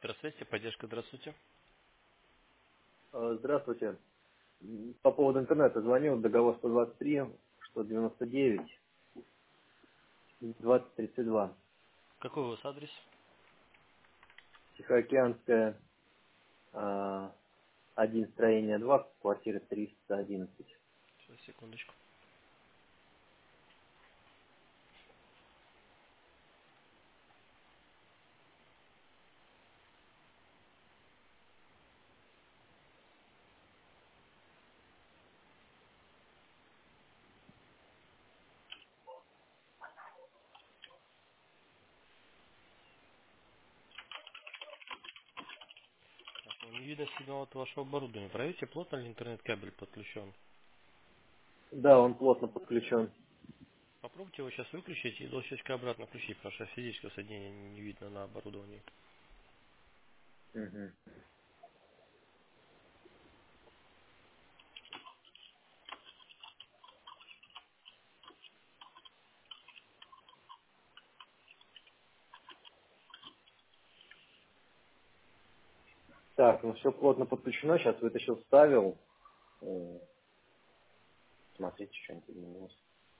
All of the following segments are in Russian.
Метросвязь, поддержка, здравствуйте. Здравствуйте. По поводу интернета звонил, договор 123, 199, 2032. Какой у вас адрес? Тихоокеанская, 1, строение 2, квартира 311. Сейчас, секундочку. Так, ну, не видно сигнал от вашего оборудования. Проверьте, плотно ли интернет-кабель подключен. Да, он плотно подключен. Попробуйте его сейчас выключить и до щелчка обратно включить, потому что физического соединения не видно на оборудовании. Мгм. Так, ну все плотно подключено, сейчас вытащил, вставил. Э, Смотрите, что-нибудь изменилось.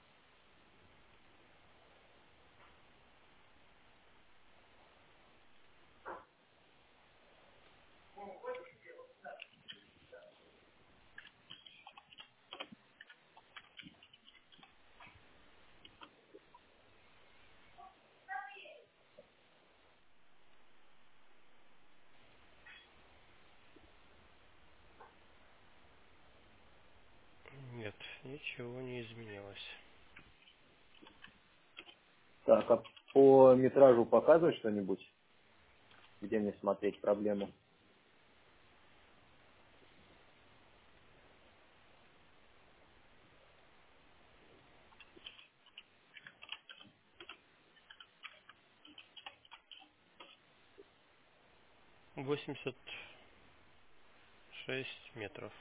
Нет, ничего не изменилось. Так, а по метражу показывает что-нибудь? Где мне смотреть проблему? 86 метров.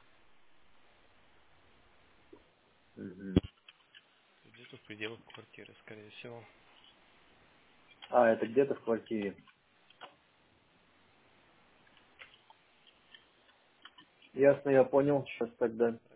Мгм. Где-то в пределах квартиры, скорее всего. А, это где-то в квартире. Ясно, я понял. Сейчас тогда